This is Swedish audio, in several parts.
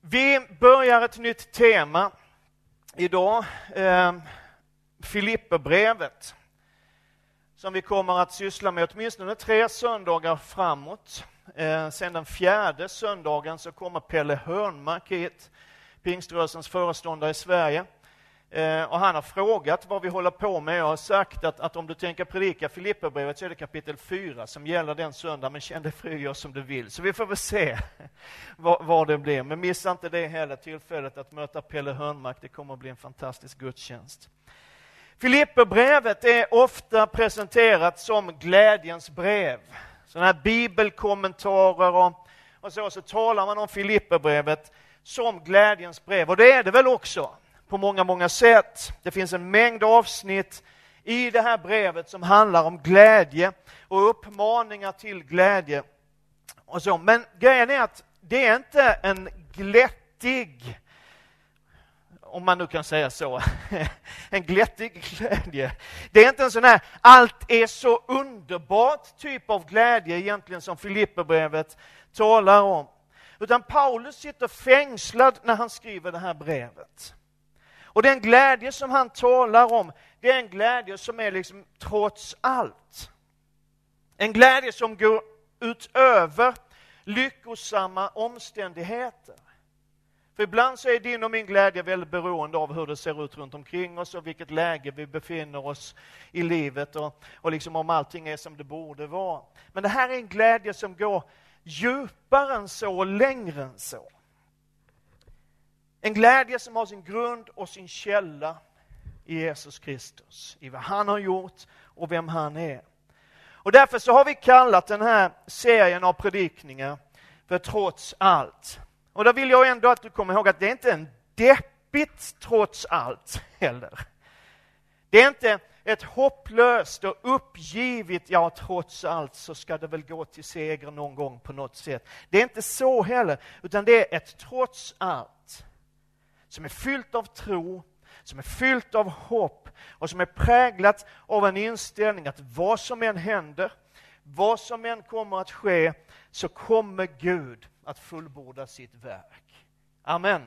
Vi börjar ett nytt tema idag, Filipperbrevet, som vi kommer att syssla med åtminstone 3 söndagar framåt. Sen den 4:e söndagen så kommer Pelle Hörnmark hit, pingströrelsens föreståndare i Sverige. Och han har frågat vad vi håller på med och har sagt att om du tänker predika Filipperbrevet så är det kapitel 4 som gäller den söndag, men känn dig fri och gör som du vill. Så vi får väl se vad det blir. Men missa inte det heller tillfället att möta Pelle Hörnmark. Det kommer att bli en fantastisk gudstjänst. Filipperbrevet är ofta presenterat som glädjens brev. Sådana här bibelkommentarer och så talar man om Filipperbrevet som glädjens brev. Och det är det väl också på många sätt. Det finns en mängd avsnitt i det här brevet som handlar om glädje och uppmaningar till glädje. Och så. Men grejen är att det är inte en glättig, om man nu kan säga så, en glättig glädje. Det är inte en sån här allt är så underbart typ av glädje egentligen som Filipperbrevet talar om. Utan Paulus sitter fängslad när han skriver det här brevet. Och den glädje som han talar om, det är en glädje som är liksom trots allt. En glädje som går utöver lyckosamma omständigheter. För ibland så är din och min glädje väldigt beroende av hur det ser ut runt omkring oss och vilket läge vi befinner oss i livet och liksom om allting är som det borde vara. Men det här är en glädje som går djupare än så och längre än så. En glädje som har sin grund och sin källa i Jesus Kristus, i vad han har gjort och vem han är. Och därför så har vi kallat den här serien av predikningar för trots allt. Och då vill jag ändå att du kommer ihåg att det är inte en deppigt trots allt heller. Det är inte ett hopplöst och uppgivet, ja trots allt så ska det väl gå till seger någon gång på något sätt. Det är inte så heller, utan det är ett trots allt som är fyllt av tro, som är fyllt av hopp och som är präglat av en inställning att vad som än händer, vad som än kommer att ske, så kommer Gud att fullborda sitt verk. Amen.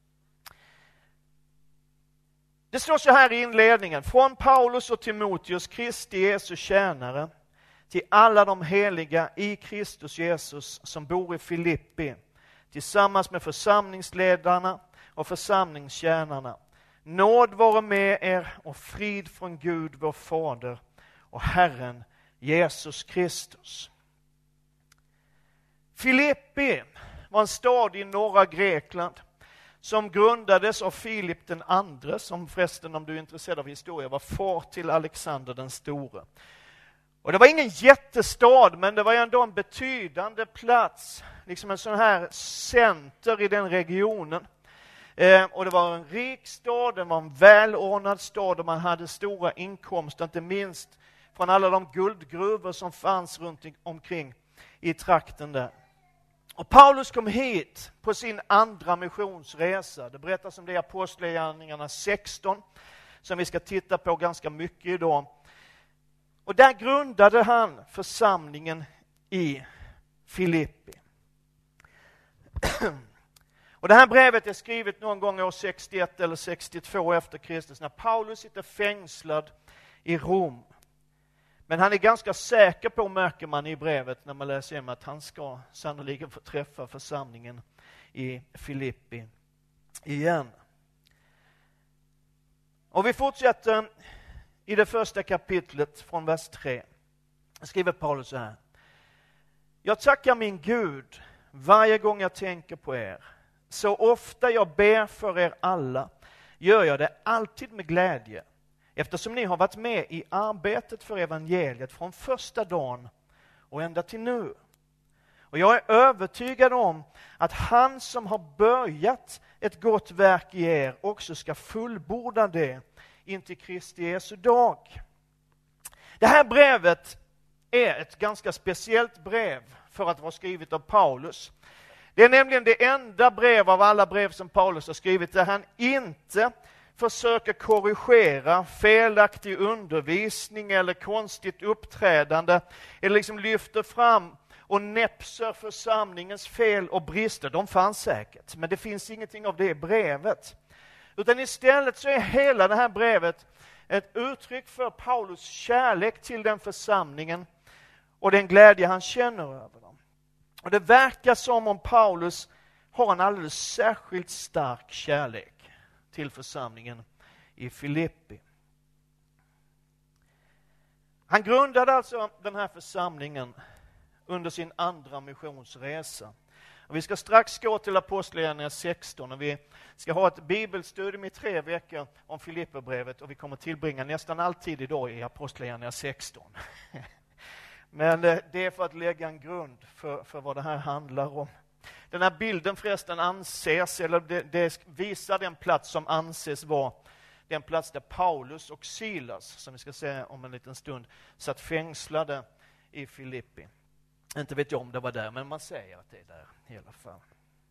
Det står så här i inledningen: från Paulus och Timoteus, Kristi Jesu tjänare, till alla de heliga i Kristus Jesus som bor i Filippi, tillsammans med församlingsledarna och församlingstjänarna. Nåd vare med er och frid från Gud vår Fader och Herren Jesus Kristus. Filippi var en stad i norra Grekland som grundades av Filip den andre, som förresten, om du är intresserad av historia, var far till Alexander den store. Och det var ingen jättestad, men det var ändå en betydande plats, liksom en sån här center i den regionen. Och det var en rik stad, det var en välordnad stad och man hade stora inkomster, inte minst från alla de guldgruvor som fanns runt omkring i trakten där. Och Paulus kom hit på sin andra missionsresa. Det berättas om det i Apostlagärningarna 16, som vi ska titta på ganska mycket idag. Och där grundade han församlingen i Filippi. Och det här brevet är skrivet någon gång år 61 eller 62 efter Kristus, när Paulus sitter fängslad i Rom. Men han är ganska säker på, märker man i brevet när man läser om, att han ska sannolikt få träffa församlingen i Filippi igen. Och vi fortsätter i det första kapitlet från vers 3. Skriver Paulus så här: jag tackar min Gud varje gång jag tänker på er. Så ofta jag ber för er alla gör jag det alltid med glädje, eftersom ni har varit med i arbetet för evangeliet från första dagen och ända till nu. Och jag är övertygad om att han som har börjat ett gott verk i er också ska fullborda det in till Kristi Jesu dag. Det här brevet är ett ganska speciellt brev för att vara skrivet av Paulus. Det är nämligen det enda brev av alla brev som Paulus har skrivit där han inte försöker korrigera felaktig undervisning eller konstigt uppträdande, eller liksom lyfter fram och näpser församlingens fel och brister. De fanns säkert, men det finns ingenting av det i brevet. Utan istället så är hela det här brevet ett uttryck för Paulus kärlek till den församlingen och den glädje han känner över dem. Och det verkar som om Paulus har en alldeles särskilt stark kärlek till församlingen i Filippi. Han grundade alltså den här församlingen under sin andra missionsresa. Och vi ska strax gå till Apostlagärningarna 16 och vi ska ha ett bibelstudium i 3 veckor om Filipperbrevet och vi kommer tillbringa nästan alltid idag i Apostlagärningarna 16. Men det är för att lägga en grund för vad det här handlar om. Den här bilden förresten anses, eller det visar den plats som anses vara den plats där Paulus och Silas, som vi ska se om en liten stund, satt fängslade i Filippi. Inte vet jag om det var där, men man säger att det är där i alla fall.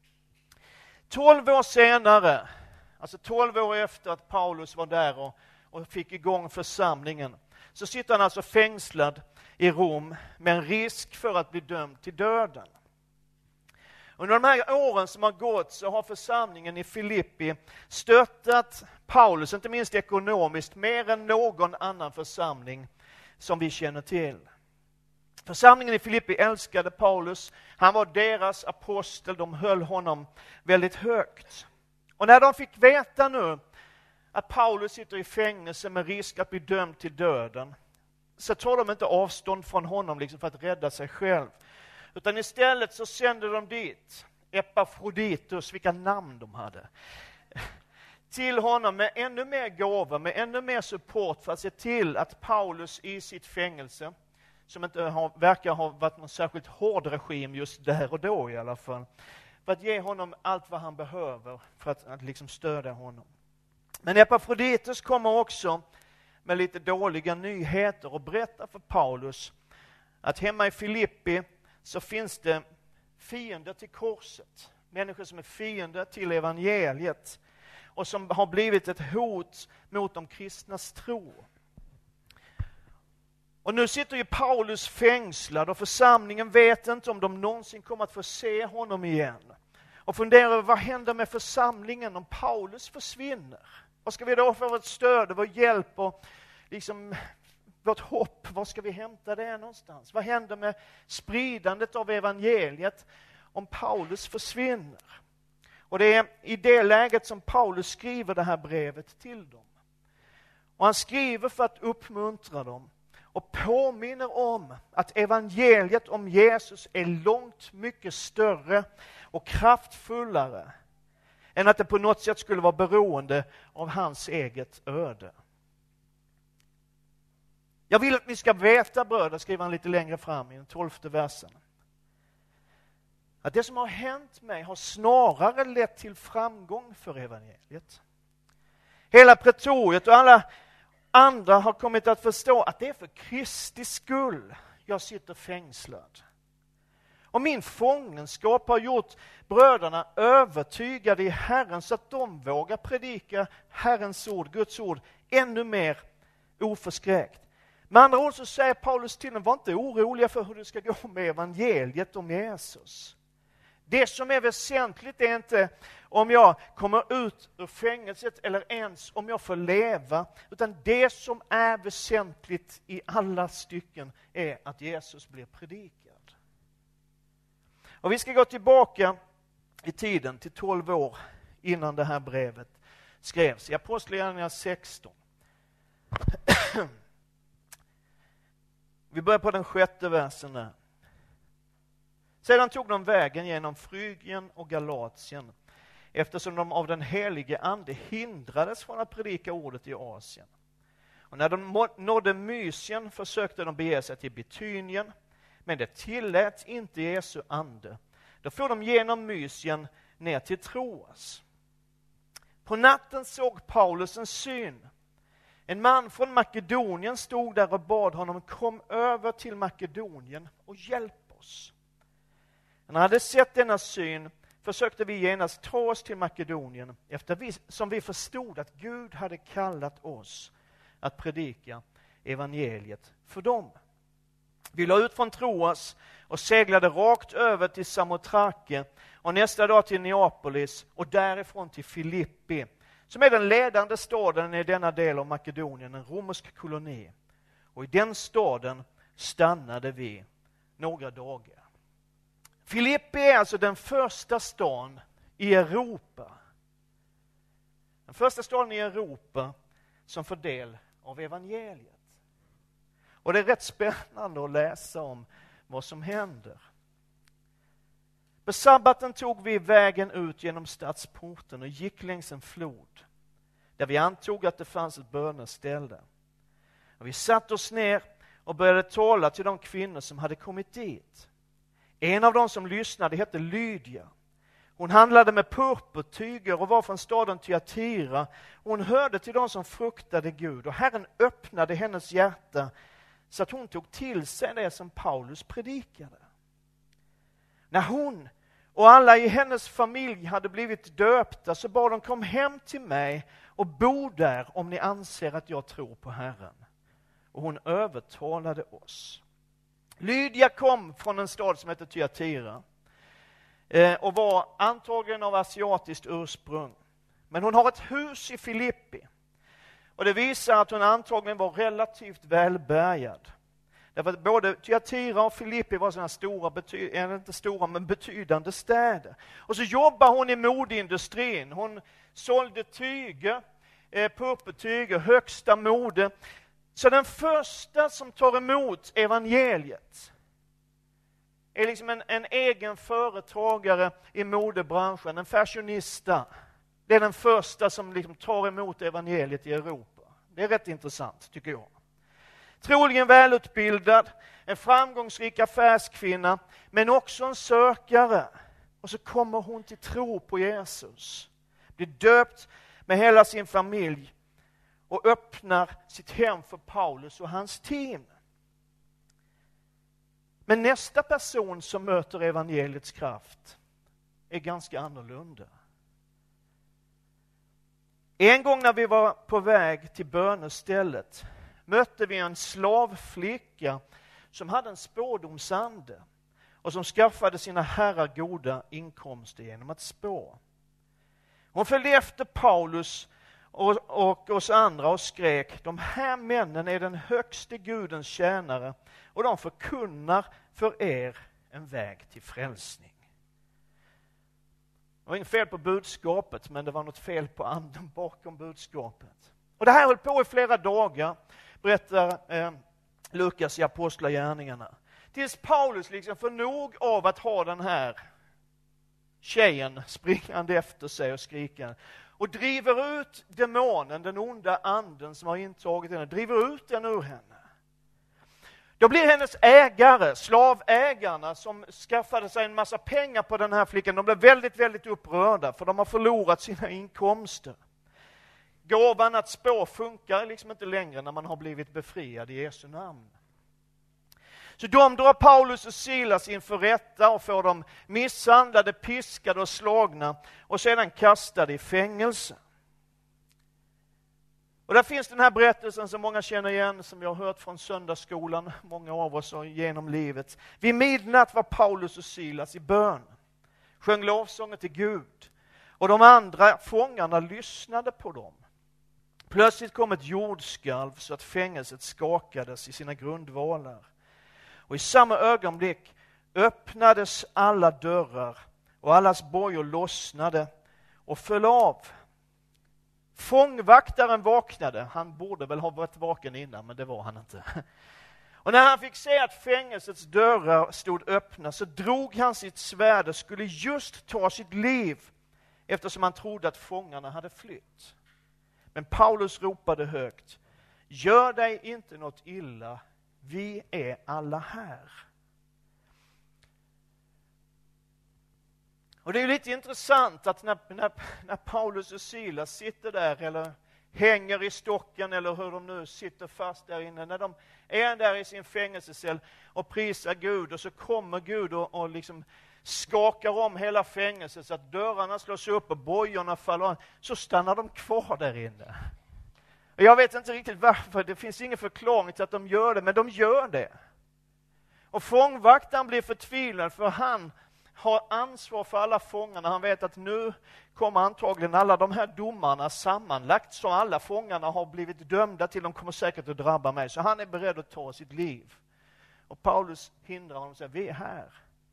12 år senare, alltså 12 år efter att Paulus var där och fick igång församlingen, så sitter han alltså fängslad i Rom med en risk för att bli dömd till döden. Under de här åren som har gått så har församlingen i Filippi stöttat Paulus, inte minst ekonomiskt, mer än någon annan församling som vi känner till. Församlingen i Filippi älskade Paulus, han var deras apostel, de höll honom väldigt högt. Och när de fick veta nu att Paulus sitter i fängelse med risk att bli dömd till döden, så tar de inte avstånd från honom liksom för att rädda sig själv. Utan istället så sände de dit Epafroditus, vilka namn de hade, till honom med ännu mer gåvor, med ännu mer support för att se till att Paulus i sitt fängelse, som inte verkar ha varit någon särskilt hård regim just där och då i alla fall, för att ge honom allt vad han behöver för att liksom stödja honom. Men Epafroditus kommer också med lite dåliga nyheter och berättar för Paulus att hemma i Filippi så finns det fiender till korset. Människor som är fiender till evangeliet och som har blivit ett hot mot de kristnas tro. Och nu sitter ju Paulus fängslad och församlingen vet inte om de någonsin kommer att få se honom igen. Och funderar över vad händer med församlingen om Paulus försvinner? Vad ska vi då få vårt stöd och vår hjälp och liksom vårt hopp? Var ska vi hämta det någonstans? Vad händer med spridandet av evangeliet om Paulus försvinner? Och det är i det läget som Paulus skriver det här brevet till dem. Och han skriver för att uppmuntra dem och påminner om att evangeliet om Jesus är långt mycket större och kraftfullare än att det på något sätt skulle vara beroende av hans eget öde. Jag vill att ni ska veta, bröder, skriver han lite längre fram i den 12:e versen, att det som har hänt mig har snarare lett till framgång för evangeliet. Hela pretoriet och alla andra har kommit att förstå att det är för Kristi skull jag sitter fängslad. Och min fångenskap har gjort bröderna övertygade i Herren så att de vågar predika Herrens ord, Guds ord, ännu mer oförskräckt. Med andra ord så säger Paulus till dem, var inte oroliga för hur det ska gå med evangeliet om Jesus. Det som är väsentligt är inte om jag kommer ut ur fängelset eller ens om jag får leva, utan det som är väsentligt i alla stycken är att Jesus blir predikad. Och vi ska gå tillbaka i tiden till 12 år innan det här brevet skrevs, i Apostlagärningarna 16. Vi börjar på den 6:e versen där. Sedan tog de vägen genom Frygien och Galatien, eftersom de av den helige ande hindrades från att predika ordet i Asien. Och när de nådde Mysien försökte de bege sig till Bitynien, men det tillät inte Jesu ande. Då får de genom Mysien ner till Troas. På natten såg Paulus en syn. En man från Makedonien stod där och bad honom, kom över till Makedonien och hjälp oss. När han hade sett denna syn försökte vi genast ta oss till Makedonien, som vi förstod att Gud hade kallat oss att predika evangeliet för dem. Vi la ut från Troas och seglade rakt över till Samothrake och nästa dag till Neapolis och därifrån till Filippi, som är den ledande staden i denna del av Makedonien, en romersk koloni. Och i den staden stannade vi några dagar. Filippi är alltså den första stan i Europa. Den första staden i Europa som får del av evangeliet. Och det är rätt spännande att läsa om vad som händer. På sabbaten tog vi vägen ut genom stadsporten och gick längs en flod, där vi antog att det fanns ett böneställe. Och vi satte oss ner och började tala till de kvinnor som hade kommit dit. En av dem som lyssnade hette Lydia. Hon handlade med purpurtyger och var från staden Thyatira. Hon hörde till de som fruktade Gud, och Herren öppnade hennes hjärta så att hon tog till sig det som Paulus predikade. När hon och alla i hennes familj hade blivit döpta så bad de: kom hem till mig och bo där om ni anser att jag tror på Herren. Och hon övertalade oss. Lydia kom från en stad som heter Thyatira och var antagligen av asiatiskt ursprung. Men hon har ett hus i Filippi. Och det visar att hon antagligen var relativt välbärgad. Därför att både Thyatira och Filippi var sådana stora, inte stora men betydande städer. Och så jobbar hon i modeindustrin. Hon sålde tyger, purpurtyger, högsta mode. Så den första som tar emot evangeliet är liksom en egen företagare i modebranschen, en fashionista. Det är den första som liksom tar emot evangeliet i Europa. Det är rätt intressant, tycker jag. Troligen välutbildad, en framgångsrik affärskvinna, men också en sökare. Och så kommer hon till tro på Jesus. Blir döpt med hela sin familj och öppnar sitt hem för Paulus och hans team. Men nästa person som möter evangeliets kraft är ganska annorlunda. En gång när vi var på väg till bönestället mötte vi en slavflicka som hade en spådomsande och som skaffade sina herrar goda inkomster genom att spå. Hon följde efter Paulus och oss andra och skrek: de här männen är den högste Gudens tjänare och de förkunnar för er en väg till frälsning. Det var inget fel på budskapet, men det var något fel på anden bakom budskapet. Och det här höll på i flera dagar, berättar Lukas i Apostlagärningarna. Tills Paulus liksom får nog av att ha den här tjejen springande efter sig och skrika. Och driver ut demonen, den onda anden som har intagit henne, driver ut den ur henne. Då blir hennes ägare, slavägarna som skaffade sig en massa pengar på den här flickan, de blir väldigt, väldigt upprörda för de har förlorat sina inkomster. Gåvan att spå funkar liksom inte längre när man har blivit befriad i Jesu namn. Så de drar Paulus och Silas inför rätta och får dem misshandlade, piskade och slagna och sedan kastade i fängelse. Och där finns den här berättelsen som många känner igen, som jag har hört från söndagsskolan, många av oss och genom livet. Vid midnatt var Paulus och Silas i bön, sjöng lovsånger till Gud, och de andra fångarna lyssnade på dem. Plötsligt kom ett jordskalv så att fängelset skakades i sina grundvalar. Och i samma ögonblick öppnades alla dörrar och allas bojor lossnade och föll av. Fångvaktaren vaknade. Han borde väl ha varit vaken innan, men det var han inte. Och när han fick se att fängelsets dörrar stod öppna så drog han sitt svärd och skulle just ta sitt liv, eftersom han trodde att fångarna hade flytt. Men Paulus ropade högt: gör dig inte något illa, vi är alla här. Och det är lite intressant att när Paulus och Silas sitter där eller hänger i stocken eller hur de nu sitter fast där inne, när de är där i sin fängelsecell och prisar Gud, och så kommer Gud och liksom skakar om hela fängelset så att dörrarna slås upp och bojorna faller av, så stannar de kvar där inne. Jag vet inte riktigt varför, det finns ingen förklaring till att de gör det, men de gör det. Och fångvaktaren blir förtvivlad, för han har ansvar för alla fångarna. Han vet att nu kommer antagligen alla de här domarna sammanlagt, så alla fångarna har blivit dömda till, de kommer säkert att drabba mig. Så han är beredd att ta sitt liv. Och Paulus hindrar honom och säger, vi är här.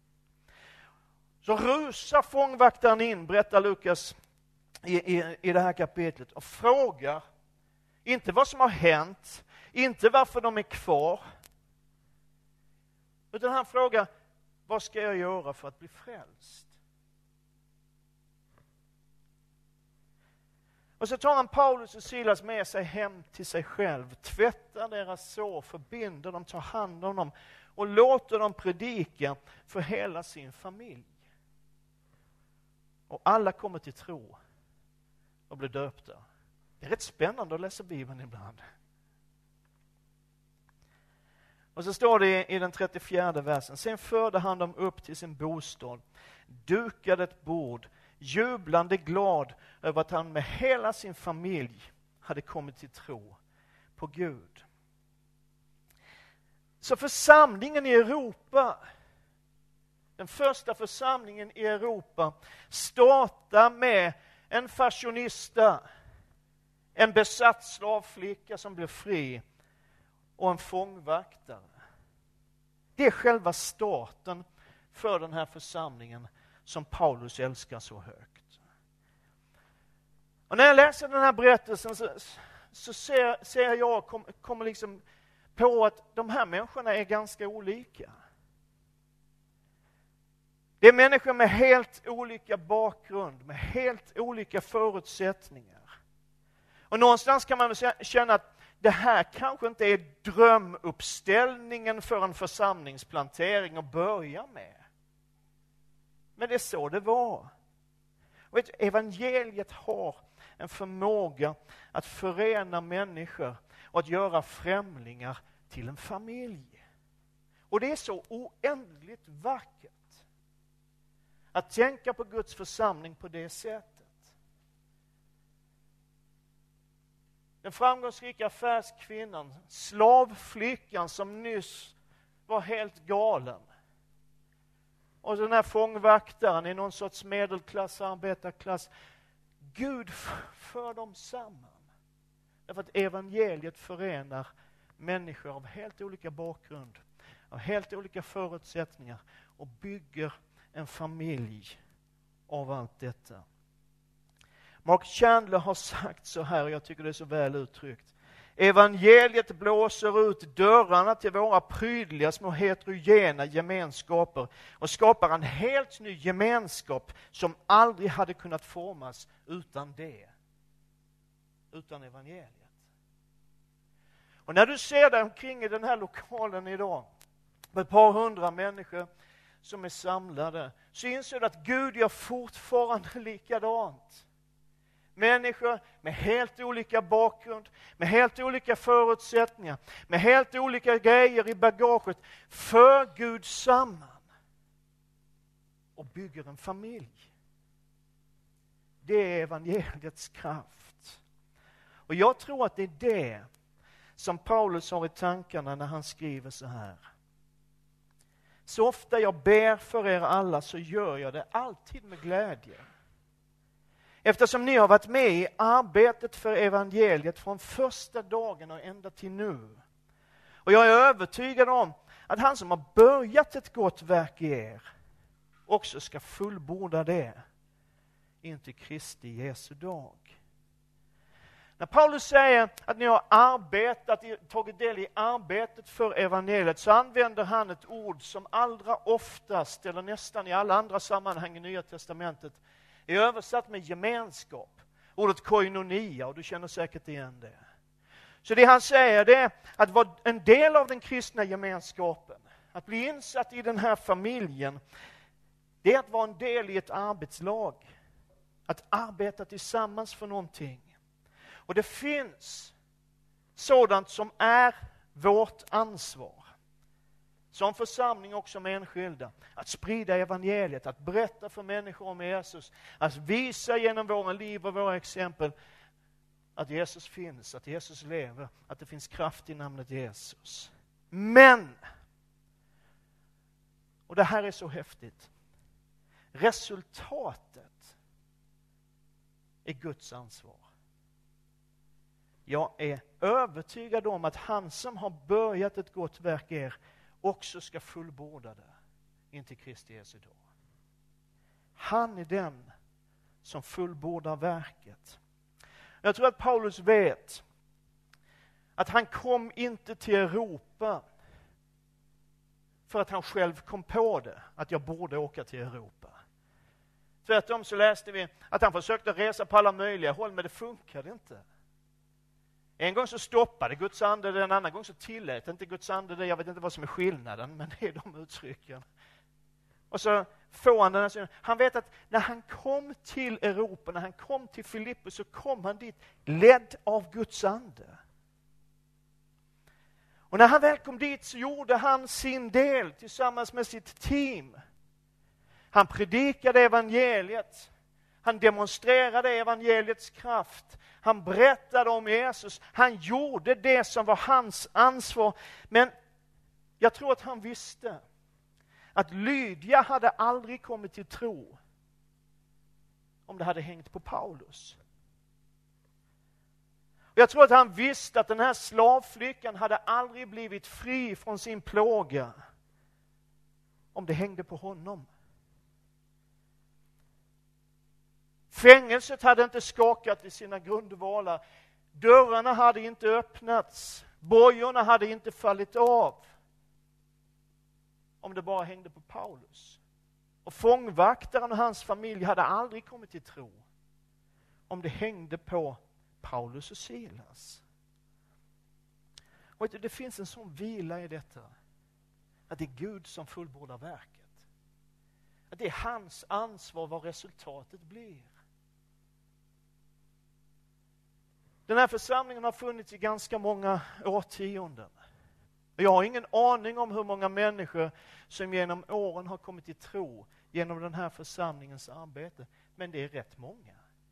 Så rusar fångvaktaren in, berättar Lukas i det här kapitlet, och frågar inte vad som har hänt, inte varför de är kvar, utan han frågar, vad ska jag göra för att bli frälst? Och så tar han Paulus och Silas med sig hem till sig själv, tvättar deras sår, förbinder dem, tar hand om dem och låter dem predika för hela sin familj. Och alla kommer till tro och blir döpta. Det är rätt spännande att läsa Bibeln ibland. Och så står det i den 34 versen. Sen förde han dem upp till sin bostad, dukade ett bord, jublande glad över att han med hela sin familj hade kommit till tro på Gud. Så församlingen i Europa, den första församlingen i Europa, startar med en fashionista, en besatt slavflicka som blir fri och en fångvaktare. Det är själva starten för den här församlingen som Paulus älskar så högt. Och när jag läser den här berättelsen så ser jag, kommer liksom på att de här människorna är ganska olika. Det är människor med helt olika bakgrund, med helt olika förutsättningar. Och någonstans kan man väl känna att det här kanske inte är drömuppställningen för en församlingsplantering att börja med. Men det är så det var. Och evangeliet har en förmåga att förena människor och att göra främlingar till en familj. Och det är så oändligt vackert att tänka på Guds församling på det sättet. Den framgångsrika affärskvinnan, slavflickan som nyss var helt galen. Och den här fångvaktaren i någon sorts medelklass, arbetarklass. Gud för dem samman. Därför att evangeliet förenar människor av helt olika bakgrund, av helt olika förutsättningar och bygger en familj av allt detta. Mark Chandler har sagt så här, och jag tycker det är så väl uttryckt. Evangeliet blåser ut dörrarna till våra prydliga små heterogena gemenskaper och skapar en helt ny gemenskap som aldrig hade kunnat formas utan det. Utan evangeliet. Och när du ser dig omkring i den här lokalen idag, med ett par hundra människor som är samlade, så inser du att Gud gör fortfarande likadant. Människor med helt olika bakgrund, med helt olika förutsättningar, med helt olika grejer i bagaget, för Gud samman och bygger en familj. Det är evangeliets kraft. Och jag tror att det är det som Paulus har i tankarna när han skriver så här. Så ofta jag ber för er alla så gör jag det alltid med glädje. Eftersom ni har varit med i arbetet för evangeliet från första dagen och ända till nu. Och jag är övertygad om att han som har börjat ett gott verk i er också ska fullborda det in till Kristi Jesu dag. När Paulus säger att ni har tagit del i arbetet för evangeliet, så använder han ett ord som allra oftast, eller nästan i alla andra sammanhang i Nya testamentet, är översatt med gemenskap. Ordet koinonia, och du känner säkert igen det. Så det han säger, det är att vara en del av den kristna gemenskapen, att bli insatt i den här familjen, det är att vara en del i ett arbetslag. Att arbeta tillsammans för någonting. Och det finns sådant som är vårt ansvar. Som församling och som enskilda. Att sprida evangeliet, att berätta för människor om Jesus. Att visa genom våra liv och våra exempel att Jesus finns, att Jesus lever, att det finns kraft i namnet Jesus. Men Och det här är så häftigt. Resultatet är Guds ansvar. Jag är övertygad om att han som har börjat ett gott verk i er också ska fullborda det intill Kristi Jesu dag. Han är den som fullbordar verket. Jag tror att Paulus vet att han kom inte till Europa för att han själv kom på det, att jag borde åka till Europa. Tvärtom så läste vi att han försökte resa på alla möjliga håll, men det funkade inte. En gång så stoppade Guds ande det, en annan gång så tillät inte Guds ande det. Jag vet inte vad som är skillnaden, men det är de uttrycken. Och så får han den här synen. Han vet att när han kom till Europa, när han kom till Filippus, så kom han dit ledd av Guds ande. Och när han väl kom dit så gjorde han sin del tillsammans med sitt team. Han predikade evangeliet. Han demonstrerade evangeliets kraft. Han berättade om Jesus. Han gjorde det som var hans ansvar. Men jag tror att han visste att Lydia hade aldrig kommit till tro om det hade hängt på Paulus. Jag tror att han visste att den här slavflickan hade aldrig blivit fri från sin plåga om det hängde på honom. Fängelset hade inte skakat i sina grundvalar. Dörrarna hade inte öppnats. Bojorna hade inte fallit av. Om det bara hängde på Paulus. Och fångvaktaren och hans familj hade aldrig kommit till tro om det hängde på Paulus och Silas. Och det finns en sån vila i detta. Att det är Gud som fullbordar verket. Att det är hans ansvar vad resultatet blir. Den här församlingen har funnits i ganska många årtionden. Och jag har ingen aning om hur många människor som genom åren har kommit till tro genom den här församlingens arbete. Men det är rätt många.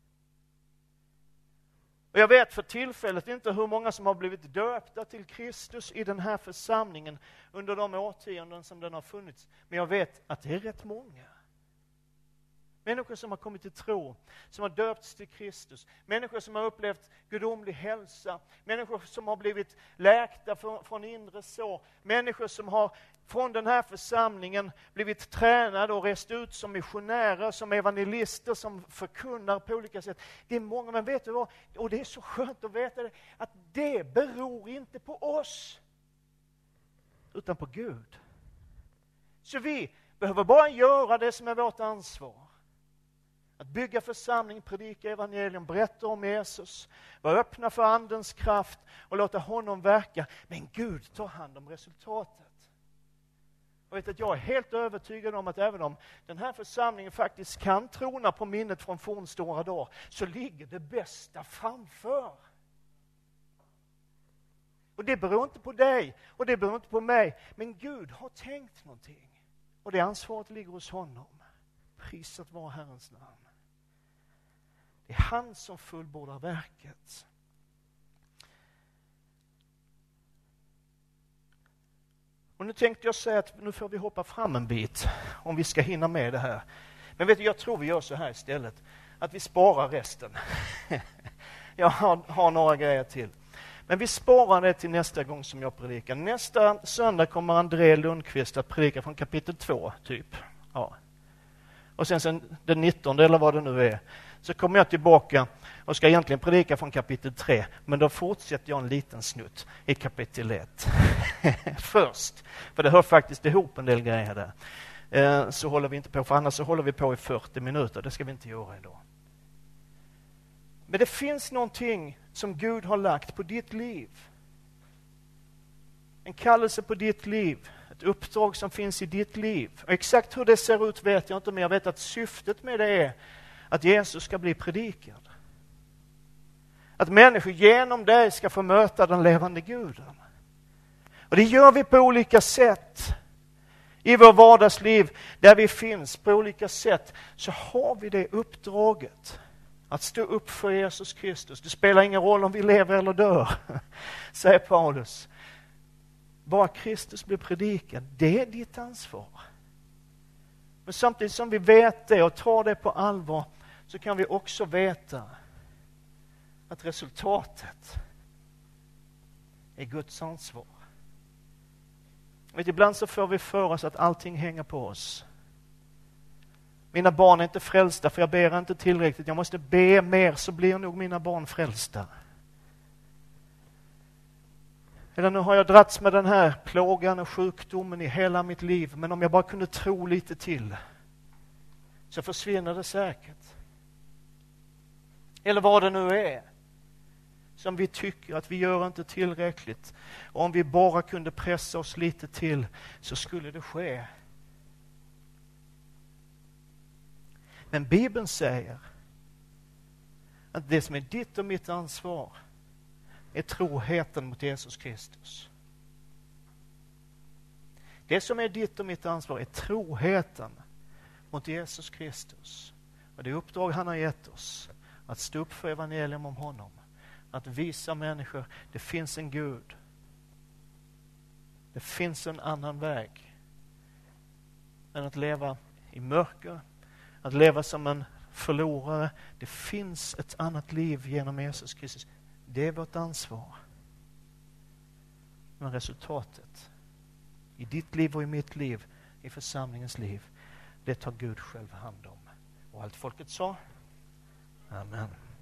Och jag vet för tillfället inte hur många som har blivit döpta till Kristus i den här församlingen under de årtionden som den har funnits. Men jag vet att det är rätt många. Människor som har kommit till tro, som har döpts till Kristus. Människor som har upplevt gudomlig hälsa. Människor som har blivit läkta från inre sår. Människor som har från den här församlingen blivit tränade och rest ut som missionärer, som evangelister, som förkunnar på olika sätt. Det är många, men vet du vad? Och det är så skönt att veta det, att det beror inte på oss, utan på Gud. Så vi behöver bara göra det som är vårt ansvar. Att bygga församling, predika evangelium, berätta om Jesus, vara öppna för andens kraft och låta honom verka. Men Gud tar hand om resultatet. Och vet att jag är helt övertygad om att även om den här församlingen faktiskt kan trona på minnet från fornstora dagar, så ligger det bästa framför. Och det beror inte på dig och det beror inte på mig, men Gud har tänkt någonting. Och det ansvaret ligger hos honom. Prisat vara Herrens namn. Det är han som fullbordar verket. Och nu tänkte jag säga att nu får vi hoppa fram en bit om vi ska hinna med det här. Men vet du, jag tror vi gör så här istället. Att vi sparar resten. Jag har några grejer till. Men vi sparar det till nästa gång som jag predikar. Nästa söndag kommer André Lundqvist att predika från kapitel 2 typ. Ja. Och sen den 19 eller vad det nu är, så kommer jag tillbaka och ska egentligen predika från kapitel 3. Men då fortsätter jag en liten snutt i kapitel 1. Först. För det hör faktiskt ihop en del grejer där. Så håller vi inte på, för annars så håller vi på i 40 minuter. Det ska vi inte göra idag. Men det finns någonting som Gud har lagt på ditt liv. En kallelse på ditt liv. Ett uppdrag som finns i ditt liv. Och exakt hur det ser ut vet jag inte, men jag vet att syftet med det är att Jesus ska bli predikad. Att människor genom dig ska få möta den levande Guden. Och det gör vi på olika sätt. I vår vardagsliv, där vi finns på olika sätt, så har vi det uppdraget. Att stå upp för Jesus Kristus. Det spelar ingen roll om vi lever eller dör, säger Paulus. Bara Kristus blir predikad, det är ditt ansvar. Men samtidigt som vi vet det och tar det på allvar, så kan vi också veta att resultatet är Guds ansvar. Ibland så får vi för oss att allting hänger på oss. Mina barn är inte frälsta för jag ber inte tillräckligt. Jag måste be mer så blir nog mina barn frälsta. Eller nu har jag dragits med den här plågan och sjukdomen i hela mitt liv. Men om jag bara kunde tro lite till så försvinner det säkert. Eller vad det nu är som vi tycker att vi gör inte tillräckligt. Och om vi bara kunde pressa oss lite till så skulle det ske. Men Bibeln säger att det som är ditt och mitt ansvar är troheten mot Jesus Kristus. Det som är ditt och mitt ansvar är troheten mot Jesus Kristus. Och det uppdrag han har gett oss att stå upp för evangelium om honom. Att visa människor det finns en Gud. Det finns en annan väg än att leva i mörker. Att leva som en förlorare. Det finns ett annat liv genom Jesus Kristus. Det är vårt ansvar. Men resultatet i ditt liv och i mitt liv, i församlingens liv, det tar Gud själv hand om. Och allt folket sa, amen.